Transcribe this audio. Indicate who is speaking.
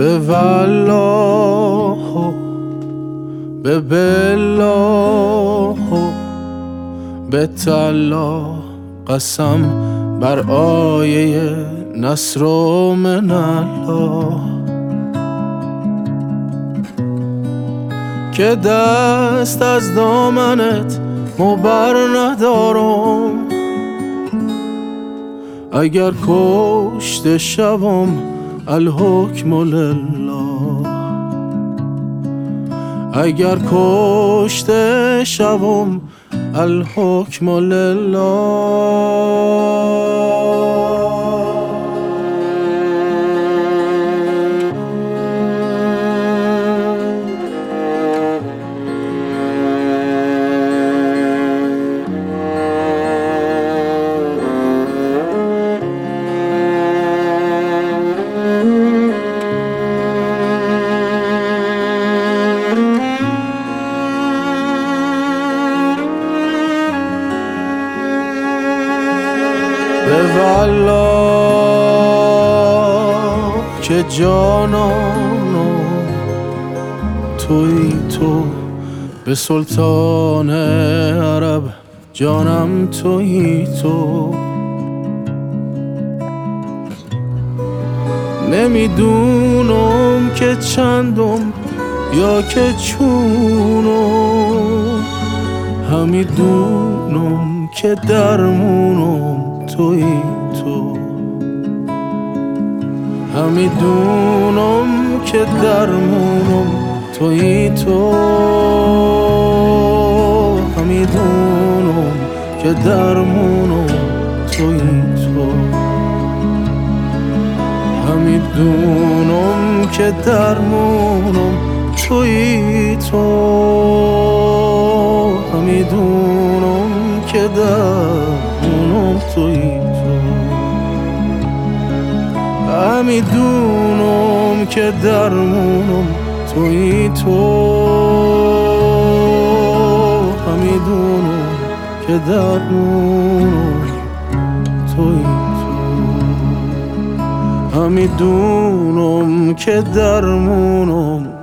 Speaker 1: به والله و به بالله و به تالله قسم بر آیه نصر و من الله که دست از دامنت مبر ندارم. اگر کشته شوم الحکم لله، اگر کشته شوم الحکم لله. به والله که جانانم تویی تو، به سلطان عرب جانم تویی تو. نمیدونم که چندم یا که چونم، همیدونم که درمونم تویی تو. همیدونم که درمونم تویی تو. همیدونم که درمونم تویی تو. همیدونم که درمونم تویی تو. همیدونم که درمونم تویی تو. همیدونم که درمونم تویی تو. همیدونم که درمونم تویی تو. همیدونم که درمونم